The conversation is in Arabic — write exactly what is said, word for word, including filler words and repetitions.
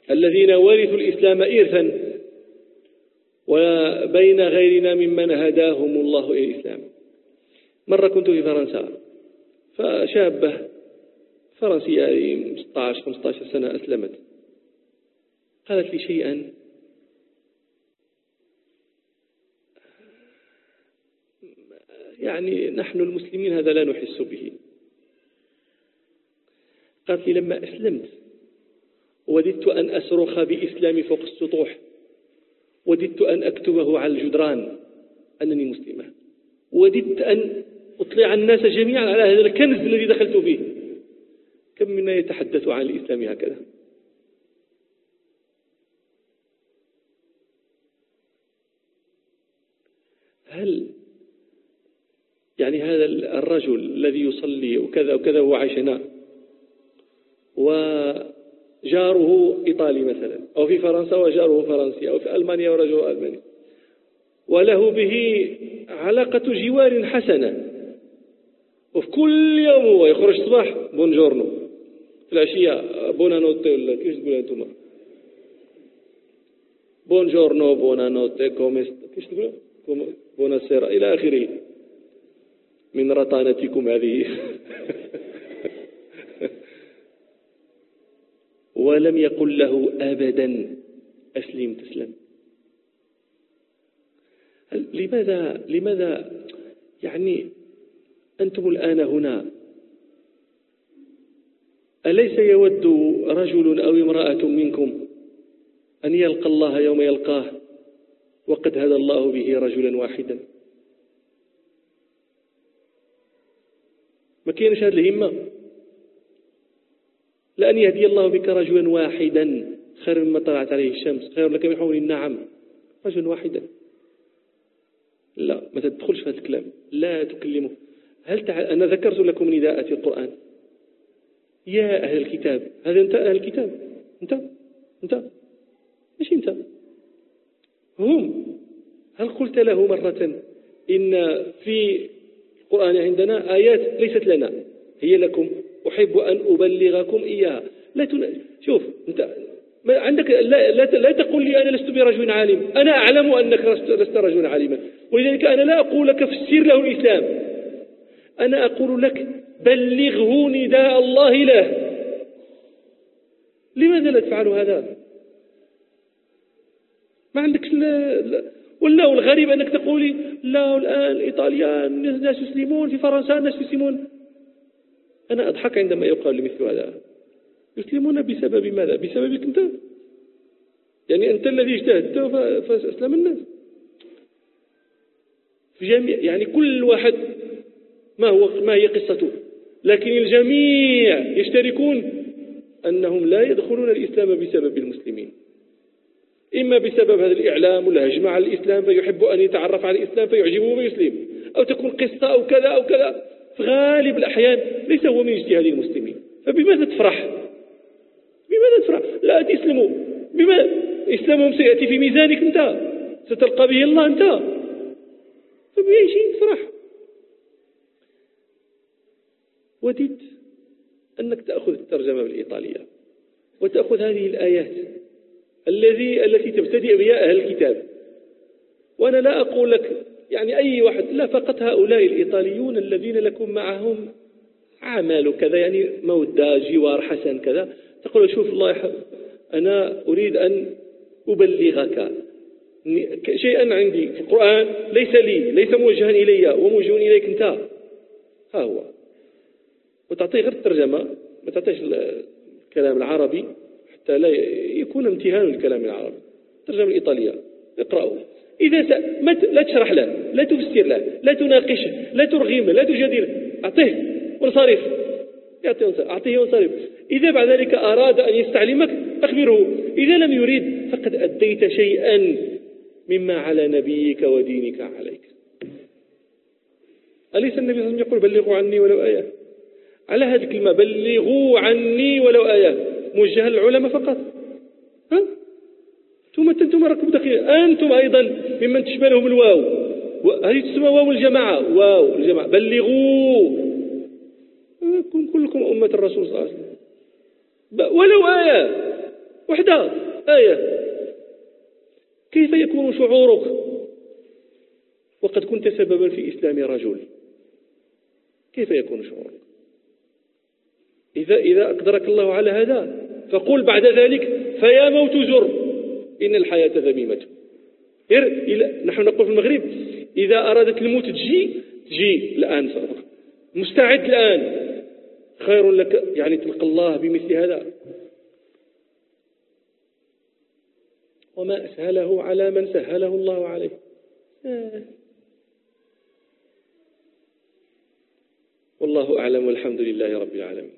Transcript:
الذين ورثوا الإسلام إرثا، وبين غيرنا ممن هداهم الله إلى الإسلام. مرة كنت في فرنسا، فشابة فرنسية ستة عشر خمسة عشر سنة أسلمت، قالت لي شيئا يعني نحن المسلمين هذا لا نحس به. قالت لي لما أسلمت وددت أن أصرخ بإسلامي فوق السطوح، وددت أن أكتبه على الجدران أنني مسلمة، وددت أن أطلع الناس جميعا على هذا الكنز الذي دخلت فيه. كم منا يتحدث عن الإسلام هكذا؟ هل يعني هذا الرجل الذي يصلي وكذا وكذا هو عايش هنا، وجاره إيطالي مثلا، أو في فرنسا وجاره فرنسي، أو في ألمانيا ورجله ألماني، وله به علاقة جوار حسنة، وفي كل يوم هو يخرج صباح بونجورنو، في العشية بونانوتي، ولا كيف تقولها أنتم؟ بونجورنو بونانوتي كوميست، كيف تقولها؟ بوناسيرا إلى آخره من رطانتكم هذه. ولم يقل له أبدا أسلم تسلم. لماذا لماذا يعني أنتم الآن هنا؟ أليس يود رجل أو امرأة منكم أن يلقى الله يوم يلقاه وقد هدى الله به رجلا واحدا؟ ما كاينش هذه الهمة؟ لأن يهدي الله بك رجلا واحدا خير مما طلعت عليه الشمس، خير لك من حول النعم. رجلا واحدا، لا ما تدخلش في هذا الكلام، لا تكلمه. هل تع... أنا ذكرت لكم نداءات في القرآن، يا أهل الكتاب. هذا أنت أهل الكتاب، أنت أنت مش أنت، هم. هل قلت له مرة إن في القرآن عندنا آيات ليست لنا هي لكم، أحب أن أبلغكم إياها؟ لا تن... شوف أنت ما عندك، لا, لا, لا تقول لي أنا لست برجل عالم، أنا أعلم أنك لست رجلا عالما، ولذلك أنا لا أقول لك فسر له الإسلام، أنا أقول لك بلغه نداء الله له. لماذا لا تفعل هذا؟ ما عندك لا لا. ولا الغريب أنك تقولي لا الآن الإيطاليان الناس يسلمون، في فرنسا الناس يسلمون. أنا أضحك عندما يقال لي مثل هذا. يسلمون بسبب ماذا؟ بسببك أنت؟ يعني أنت الذي اجتهدت فأسلم الناس في جميع، يعني كل واحد ما هو ما هي قصته، لكن الجميع يشتركون أنهم لا يدخلون الإسلام بسبب المسلمين، إما بسبب هذا الإعلام والهجمة على الإسلام فيحب أن يتعرف على الإسلام فيعجبه ويسلم، أو تكون قصة أو كذا أو كذا. في غالب الأحيان ليس هو من اجتهاد المسلمين. فبماذا تفرح؟ بماذا تفرح؟ لا تسلموا، بما إسلامهم سيأتي في ميزانك أنت، ستلقى به الله أنت، فبأي شيء تفرح؟ وددت أنك تأخذ الترجمة بالإيطالية وتأخذ هذه الآيات الذي التي تبتدئ بها أهل الكتاب. وأنا لا أقول لك يعني أي واحد، لا، فقط هؤلاء الإيطاليون الذين لكم معهم عمل كذا، يعني مودة جوار حسن كذا، تقول شوف الله أنا أريد أن أبلغك شيئا عندي في القرآن ليس لي، ليس موجها إلي وموجه إليك أنت، ها هو. وتعطيه غير الترجمة، ما تعطيش الكلام العربي حتى لا يكون امتهان للكلام العربي. الترجمة الإيطالية اقرأه. إذا س... ما ت... لا تشرح له، لا تفسر له، لا تناقشه، لا ترغمه، لا تجادله، أعطيه وانصرف، أعطيه وانصرف. إذا بعد ذلك أراد أن يستعلمك أخبره، إذا لم يريد فقد أديت شيئا مما على نبيك ودينك عليك. أليس النبي صلى الله عليه وسلم يقول بلغوا عني ولو آية؟ على هذه الكلمة بلغوا عني ولو آية موجهة للعلماء فقط. ها؟ ثم أنتم راكم دخيل، أنتم أيضا ممن تشملهم الواو، هذه تسمى واو الجماعة، واو الجماعة، بلغوا، كلكم أمة الرسول صلى الله عليه وسلم ولو آية. وحدة آية. كيف يكون شعورك وقد كنت سببا في إسلام رجل؟ كيف يكون شعورك؟ إذا إذا أقدرك الله على هذا فقل بعد ذلك فيا موت زر إن الحياة ذميمة. نحن نقول في المغرب إذا أرادت الموت تجي تجي الآن صدق مستعد الآن خير لك، يعني تلقى الله بمثل هذا. وما أسهله على من سهله الله عليه. والله أعلم والحمد لله رب العالمين.